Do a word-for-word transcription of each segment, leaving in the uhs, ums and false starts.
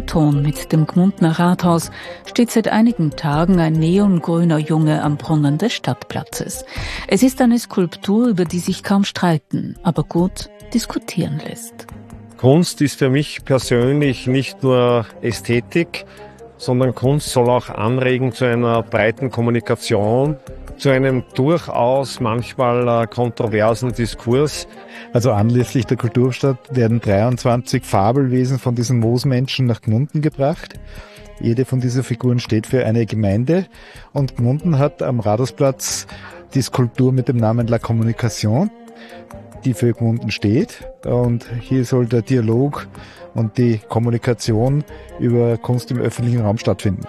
Ton mit dem Gmundner Rathaus steht seit einigen Tagen ein neongrüner Junge am Brunnen des Stadtplatzes. Es ist eine Skulptur, über die sich kaum streiten, aber gut diskutieren lässt. Kunst ist für mich persönlich nicht nur Ästhetik, sondern Kunst soll auch anregen zu einer breiten Kommunikation, zu einem durchaus manchmal kontroversen Diskurs. Also anlässlich der Kulturstadt werden dreiundzwanzig Fabelwesen von diesen Moosmenschen nach Gmunden gebracht. Jede von diesen Figuren steht für eine Gemeinde und Gmunden hat am Rathausplatz die Skulptur mit dem Namen La Communication, die für Gmunden steht. Und hier soll der Dialog und die Kommunikation über Kunst im öffentlichen Raum stattfinden.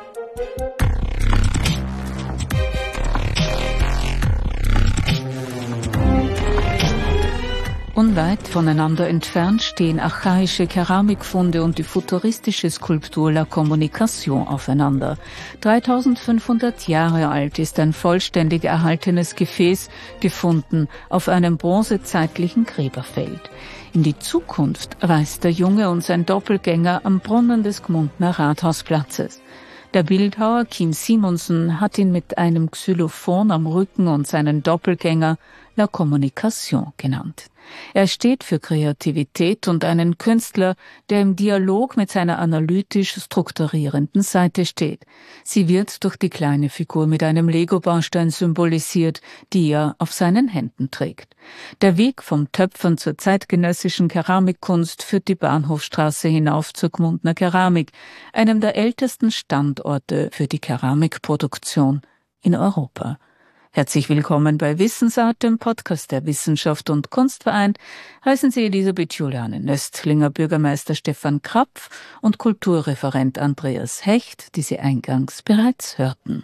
Unweit voneinander entfernt stehen archaische Keramikfunde und die futuristische Skulptur La Communication aufeinander. dreitausendfünfhundert Jahre alt ist ein vollständig erhaltenes Gefäß, gefunden auf einem bronzezeitlichen Gräberfeld. In die Zukunft reist der Junge und sein Doppelgänger am Brunnen des Gmundner Rathausplatzes. Der Bildhauer Kim Simonsen hat ihn mit einem Xylophon am Rücken und seinen Doppelgänger La Communication genannt. Er steht für Kreativität und einen Künstler, der im Dialog mit seiner analytisch strukturierenden Seite steht. Sie wird durch die kleine Figur mit einem Lego-Baustein symbolisiert, die er auf seinen Händen trägt. Der Weg vom Töpfern zur zeitgenössischen Keramikkunst führt die Bahnhofstraße hinauf zur Gmundner Keramik, einem der ältesten Standorte für die Keramikproduktion in Europa. Herzlich willkommen bei Wissensart, dem Podcast der Wissenschaft und Kunstverein. Heißen Sie Elisabeth Juliane Nöstlinger, Bürgermeister Stefan Krapf und Kulturreferent Andreas Hecht, die Sie eingangs bereits hörten.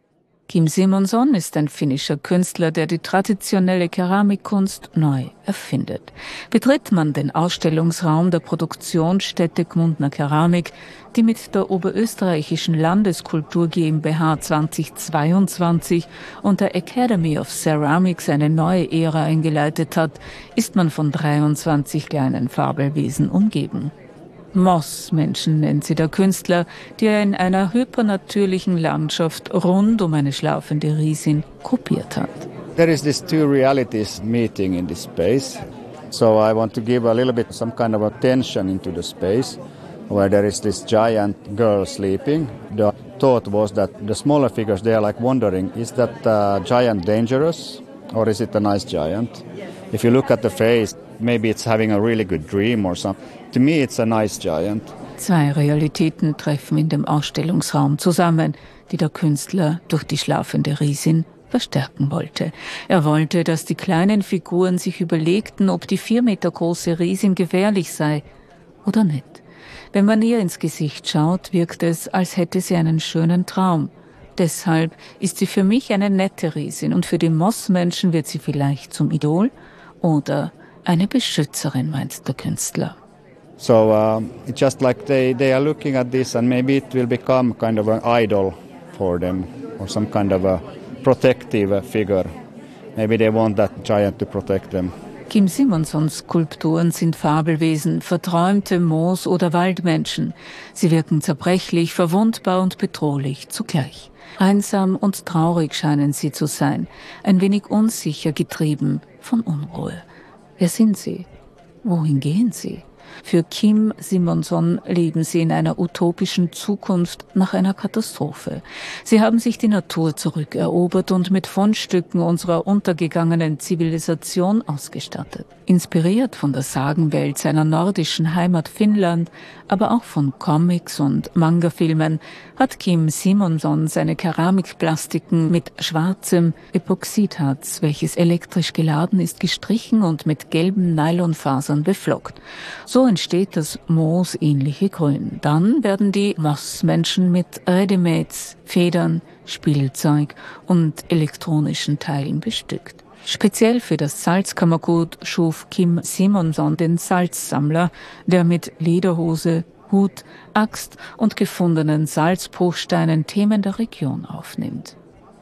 Kim Simonson ist ein finnischer Künstler, der die traditionelle Keramikkunst neu erfindet. Betritt man den Ausstellungsraum der Produktionsstätte Gmundner Keramik, die mit der Oberösterreichischen Landeskultur GmbH zweitausendzweiundzwanzig und der Academy of Ceramics eine neue Ära eingeleitet hat, ist man von dreiundzwanzig kleinen Fabelwesen umgeben. Mossmenschen nennt sie der Künstler, die er in einer hypernatürlichen Landschaft rund um eine schlafende Riesin gruppiert hat. There is this two realities meeting in this space. So I want to give a little bit some kind of a tension into the space where there is this giant girl sleeping. The thought was that the smaller figures, they are like wondering, is that uh, giant dangerous or is it a nice giant? If you look at the face, maybe it's having a really good dream or something. To me it's a nice giant. Zwei Realitäten treffen in dem Ausstellungsraum zusammen, die der Künstler durch die schlafende Riesin verstärken wollte. Er wollte, dass die kleinen Figuren sich überlegten, ob die vier Meter große Riesin gefährlich sei oder nicht. Wenn man ihr ins Gesicht schaut, wirkt es, als hätte sie einen schönen Traum. Deshalb ist sie für mich eine nette Riesin und für die Mossmenschen wird sie vielleicht zum Idol oder eine Beschützerin, meint der Künstler. So uh, it's just like they, they are looking at this and maybe it will become kind of an idol for them or some kind of a protective figure. Maybe they want that giant to protect them. Kim Simonsons Skulpturen sind Fabelwesen, verträumte Moos- oder Waldmenschen. Sie wirken zerbrechlich, verwundbar und bedrohlich zugleich. Einsam und traurig scheinen sie zu sein, ein wenig unsicher, getrieben von Unruhe. Wer sind sie? Wohin gehen sie? Für Kim Simonson leben sie in einer utopischen Zukunft nach einer Katastrophe. Sie haben sich die Natur zurückerobert und mit Fundstücken unserer untergegangenen Zivilisation ausgestattet. Inspiriert von der Sagenwelt seiner nordischen Heimat Finnland, aber auch von Comics und Manga-Filmen, hat Kim Simonson seine Keramikplastiken mit schwarzem Epoxidharz, welches elektrisch geladen ist, gestrichen und mit gelben Nylonfasern beflockt. So entsteht das moosähnliche Grün. Dann werden die Mossmenschen mit Readymates, Federn, Spielzeug und elektronischen Teilen bestückt. Speziell für das Salzkammergut schuf Kim Simonson den Salzsammler, der mit Lederhose, Hut, Axt und gefundenen Salzbruchsteinen Themen der Region aufnimmt.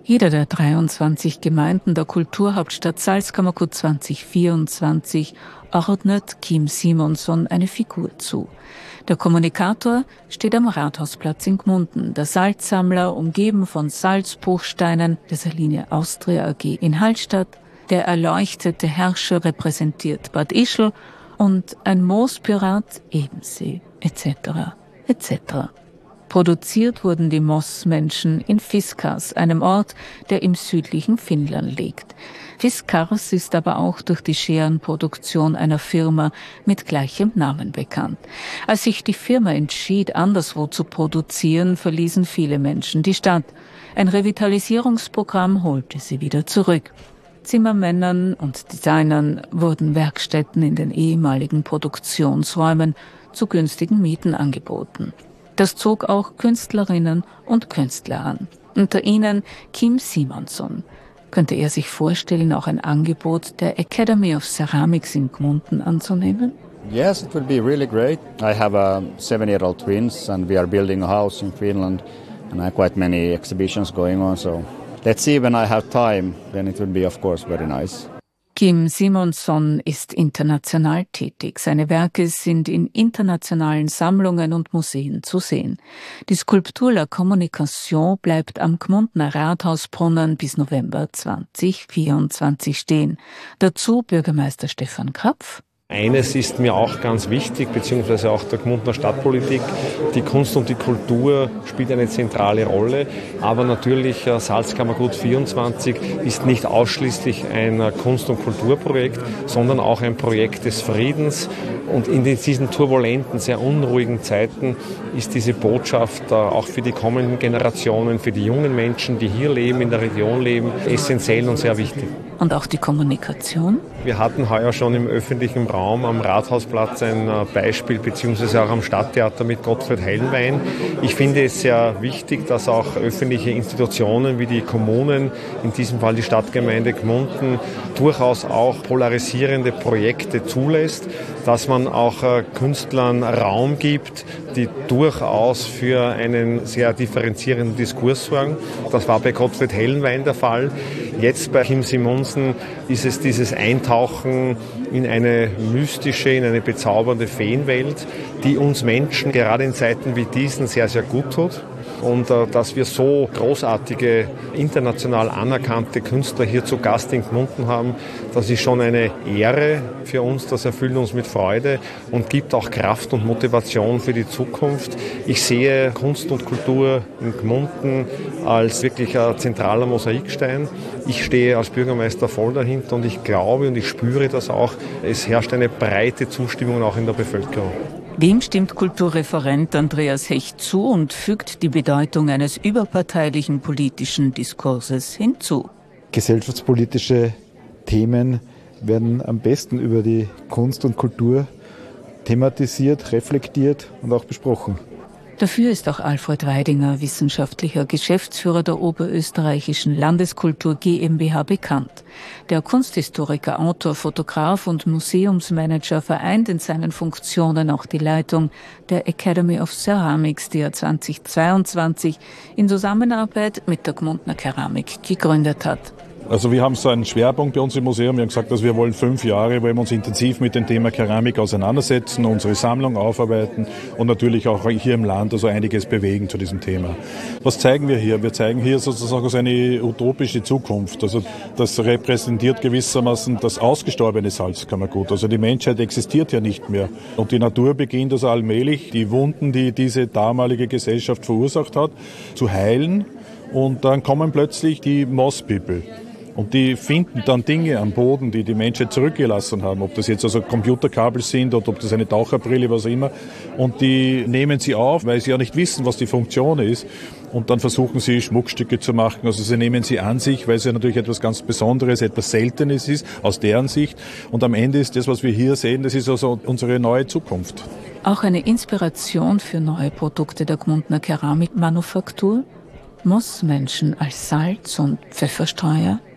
Jeder der dreiundzwanzig Gemeinden der Kulturhauptstadt Salzkammergut zwanzig vierundzwanzig ordnet Kim Simonsson eine Figur zu. Der Kommunikator steht am Rathausplatz in Gmunden, der Salzsammler, umgeben von Salzbruchsteinen, der Saline Austria A G in Hallstatt, der erleuchtete Herrscher repräsentiert Bad Ischl und ein Moospirat Ebensee, et cetera et cetera. Produziert wurden die Mossmenschen in Fiskars, einem Ort, der im südlichen Finnland liegt. Fiskars ist aber auch durch die Scherenproduktion einer Firma mit gleichem Namen bekannt. Als sich die Firma entschied, anderswo zu produzieren, verließen viele Menschen die Stadt. Ein Revitalisierungsprogramm holte sie wieder zurück. Zimmermännern und Designern wurden Werkstätten in den ehemaligen Produktionsräumen zu günstigen Mieten angeboten. Das zog auch Künstlerinnen und Künstler an. Unter ihnen Kim Simonsson. Könnte er sich vorstellen, auch ein Angebot der Academy of Ceramics in Gmunden anzunehmen? Yes, it would be really great. I have a seven-year-old twins and we are building a house in Finland and I have quite many exhibitions going on, so let's see when I have time, then it would be of course very nice. Kim Simonsson ist international tätig. Seine Werke sind in internationalen Sammlungen und Museen zu sehen. Die Skulptur La Communication bleibt am Gmundner Rathausbrunnen bis November zwanzig vierundzwanzig stehen. Dazu Bürgermeister Stefan Krapf. Eines ist mir auch ganz wichtig, beziehungsweise auch der Gmundner Stadtpolitik. Die Kunst und die Kultur spielt eine zentrale Rolle. Aber natürlich Salzkammergut vierundzwanzig ist nicht ausschließlich ein Kunst- und Kulturprojekt, sondern auch ein Projekt des Friedens. Und in diesen turbulenten, sehr unruhigen Zeiten ist diese Botschaft auch für die kommenden Generationen, für die jungen Menschen, die hier leben, in der Region leben, essentiell und sehr wichtig. Und auch die Kommunikation? Wir hatten heuer schon im öffentlichen Raum am Rathausplatz ein Beispiel, beziehungsweise auch am Stadttheater mit Gottfried Helnwein. Ich finde es sehr wichtig, dass auch öffentliche Institutionen wie die Kommunen, in diesem Fall die Stadtgemeinde Gmunden, durchaus auch polarisierende Projekte zulässt, dass man auch Künstlern Raum gibt, die durchaus für einen sehr differenzierenden Diskurs sorgen. Das war bei Gottfried Helnwein der Fall. Jetzt bei Kim Simonsson ist es dieses Eintauchen in eine mystische, in eine bezaubernde Feenwelt, die uns Menschen gerade in Zeiten wie diesen sehr, sehr gut tut. Und äh, dass wir so großartige, international anerkannte Künstler hier zu Gast in Gmunden haben, das ist schon eine Ehre für uns, das erfüllt uns mit Freude und gibt auch Kraft und Motivation für die Zukunft. Ich sehe Kunst und Kultur in Gmunden als wirklich ein zentraler Mosaikstein. Ich stehe als Bürgermeister voll dahinter und ich glaube und ich spüre das auch, es herrscht eine breite Zustimmung auch in der Bevölkerung. Dem stimmt Kulturreferent Andreas Hecht zu und fügt die Bedeutung eines überparteilichen politischen Diskurses hinzu. Gesellschaftspolitische Themen werden am besten über die Kunst und Kultur thematisiert, reflektiert und auch besprochen. Dafür ist auch Alfred Weidinger, wissenschaftlicher Geschäftsführer der Oberösterreichischen Landeskultur GmbH, bekannt. Der Kunsthistoriker, Autor, Fotograf und Museumsmanager vereint in seinen Funktionen auch die Leitung der Academy of Ceramics, die er zweitausendzweiundzwanzig in Zusammenarbeit mit der Gmundner Keramik gegründet hat. Also wir haben so einen Schwerpunkt bei uns im Museum. Wir haben gesagt, dass wir wollen fünf Jahre, wollen wir uns intensiv mit dem Thema Keramik auseinandersetzen, unsere Sammlung aufarbeiten und natürlich auch hier im Land also einiges bewegen zu diesem Thema. Was zeigen wir hier? Wir zeigen hier sozusagen so eine utopische Zukunft. Also das repräsentiert gewissermaßen das ausgestorbene Salzkammergut. Also die Menschheit existiert ja nicht mehr. Und die Natur beginnt also allmählich, die Wunden, die diese damalige Gesellschaft verursacht hat, zu heilen. Und dann kommen plötzlich die Moss People. Und die finden dann Dinge am Boden, die die Menschheit zurückgelassen haben, ob das jetzt also Computerkabel sind oder ob das eine Taucherbrille, was auch immer. Und die nehmen sie auf, weil sie ja nicht wissen, was die Funktion ist. Und dann versuchen sie, Schmuckstücke zu machen. Also sie nehmen sie an sich, weil es ja natürlich etwas ganz Besonderes, etwas Seltenes ist, aus deren Sicht. Und am Ende ist das, was wir hier sehen, das ist also unsere neue Zukunft. Auch eine Inspiration für neue Produkte der Gmundner Keramikmanufaktur? Mossmenschen als Salz- und Pfefferstreuer?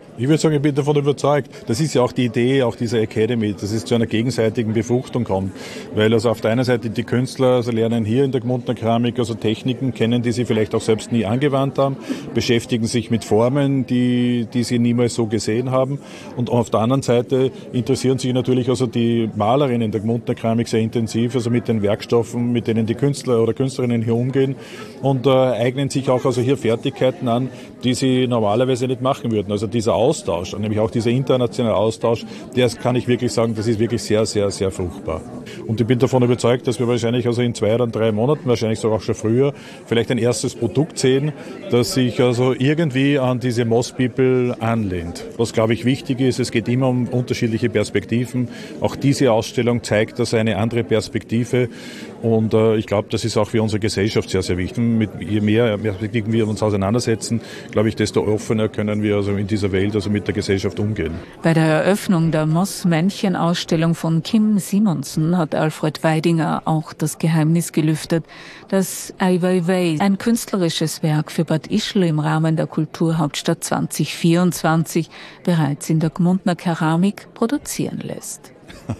Ich würde sagen, ich bin davon überzeugt. Das ist ja auch die Idee, auch dieser Academy, dass es zu einer gegenseitigen Befruchtung kommt. Weil also auf der einen Seite die Künstler also lernen hier in der Gmundner Keramik also Techniken kennen, die sie vielleicht auch selbst nie angewandt haben, beschäftigen sich mit Formen, die, die sie niemals so gesehen haben. Und auf der anderen Seite interessieren sich natürlich also die Malerinnen der Gmundner Keramik sehr intensiv, also mit den Werkstoffen, mit denen die Künstler oder Künstlerinnen hier umgehen und äh, eignen sich auch also hier Fertigkeiten an, die sie normalerweise nicht machen würden. Also dieser Austausch, nämlich auch dieser internationale Austausch, der kann ich wirklich sagen, das ist wirklich sehr, sehr, sehr fruchtbar. Und ich bin davon überzeugt, dass wir wahrscheinlich also in zwei oder drei Monaten, wahrscheinlich sogar auch schon früher, vielleicht ein erstes Produkt sehen, das sich also irgendwie an diese Moss People anlehnt. Was, glaube ich, wichtig ist, es geht immer um unterschiedliche Perspektiven. Auch diese Ausstellung zeigt also eine andere Perspektive. Und äh, ich glaube, das ist auch für unsere Gesellschaft sehr, sehr wichtig. Mit, je mehr Perspektiven wir uns auseinandersetzen, glaube ich, desto offener können wir also in dieser Welt, also mit der Gesellschaft umgehen. Bei der Eröffnung der Moss-Männchen-Ausstellung von Kim Simonsen hat Alfred Weidinger auch das Geheimnis gelüftet, dass Ai Weiwei ein künstlerisches Werk für Bad Ischl im Rahmen der Kulturhauptstadt zwanzig vierundzwanzig bereits in der Gmundner Keramik produzieren lässt.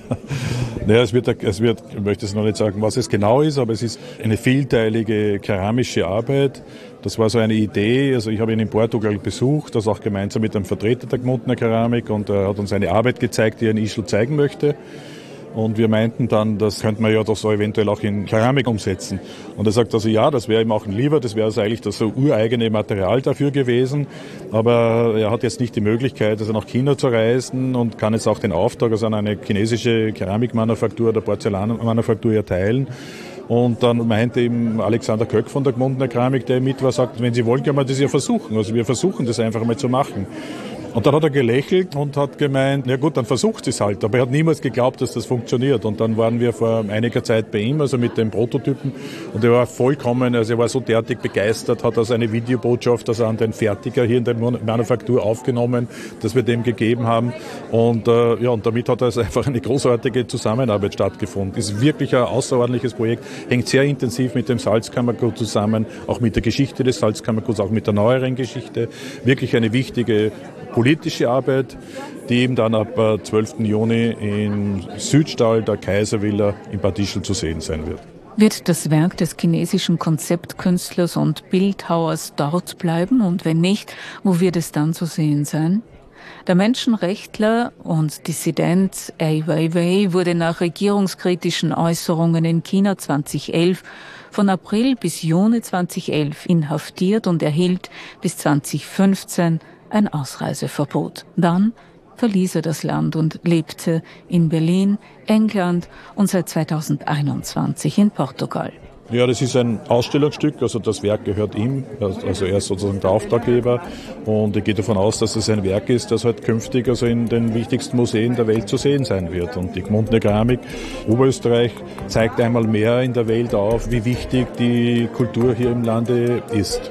Naja, es wird, es wird, ich möchte es noch nicht sagen, was es genau ist, aber es ist eine vielteilige keramische Arbeit. Das war so eine Idee, also ich habe ihn in Portugal besucht, das auch gemeinsam mit einem Vertreter der Gmundner Keramik, und er hat uns eine Arbeit gezeigt, die er in Ischl zeigen möchte. Und wir meinten dann, das könnte man ja doch so eventuell auch in Keramik umsetzen. Und er sagt also, ja, das wäre ihm auch lieber, das wäre also eigentlich das so ureigene Material dafür gewesen. Aber er hat jetzt nicht die Möglichkeit, also nach China zu reisen und kann jetzt auch den Auftrag also an eine chinesische Keramikmanufaktur oder Porzellanmanufaktur erteilen. Und dann meinte ihm Alexander Köck von der Gmundner Keramik, der mit war, sagt, wenn Sie wollen, können wir das ja versuchen. Also wir versuchen das einfach mal zu machen. Und dann hat er gelächelt und hat gemeint, ja gut, dann versucht es halt. Aber er hat niemals geglaubt, dass das funktioniert. Und dann waren wir vor einiger Zeit bei ihm, also mit den Prototypen. Und er war vollkommen, also er war so derartig begeistert, hat also eine Videobotschaft also an den Fertiger hier in der Manufaktur aufgenommen, dass wir dem gegeben haben. Und äh, ja, und damit hat also einfach eine großartige Zusammenarbeit stattgefunden. Ist wirklich ein außerordentliches Projekt, hängt sehr intensiv mit dem Salzkammergut zusammen, auch mit der Geschichte des Salzkammerguts, auch mit der neueren Geschichte. Wirklich eine wichtige politische Arbeit, die eben dann ab zwölften Juni im Südstall der Kaiservilla in Bad Ischl zu sehen sein wird. Wird das Werk des chinesischen Konzeptkünstlers und Bildhauers dort bleiben? Und wenn nicht, wo wird es dann zu sehen sein? Der Menschenrechtler und Dissident Ai Weiwei wurde nach regierungskritischen Äußerungen in China zweitausendelf von April bis Juni zweitausendelf inhaftiert und erhielt bis zweitausendfünfzehn ein Ausreiseverbot. Dann verließ er das Land und lebte in Berlin, England und seit zweitausendeinundzwanzig in Portugal. Ja, das ist ein Ausstellungsstück, also das Werk gehört ihm, also er ist sozusagen der Auftraggeber, und ich gehe davon aus, dass es ein Werk ist, das halt künftig also in den wichtigsten Museen der Welt zu sehen sein wird. Und die Gmundner Keramik Oberösterreich zeigt einmal mehr in der Welt auf, wie wichtig die Kultur hier im Lande ist.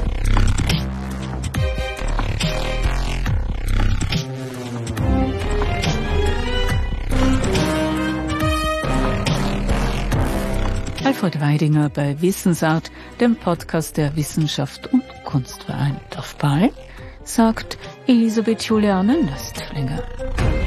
Alfred Weidinger bei Wissensart, dem Podcast der Wissenschaft und Kunst vereint. Auf Ball, sagt Elisabeth Juliane Nöstlinger.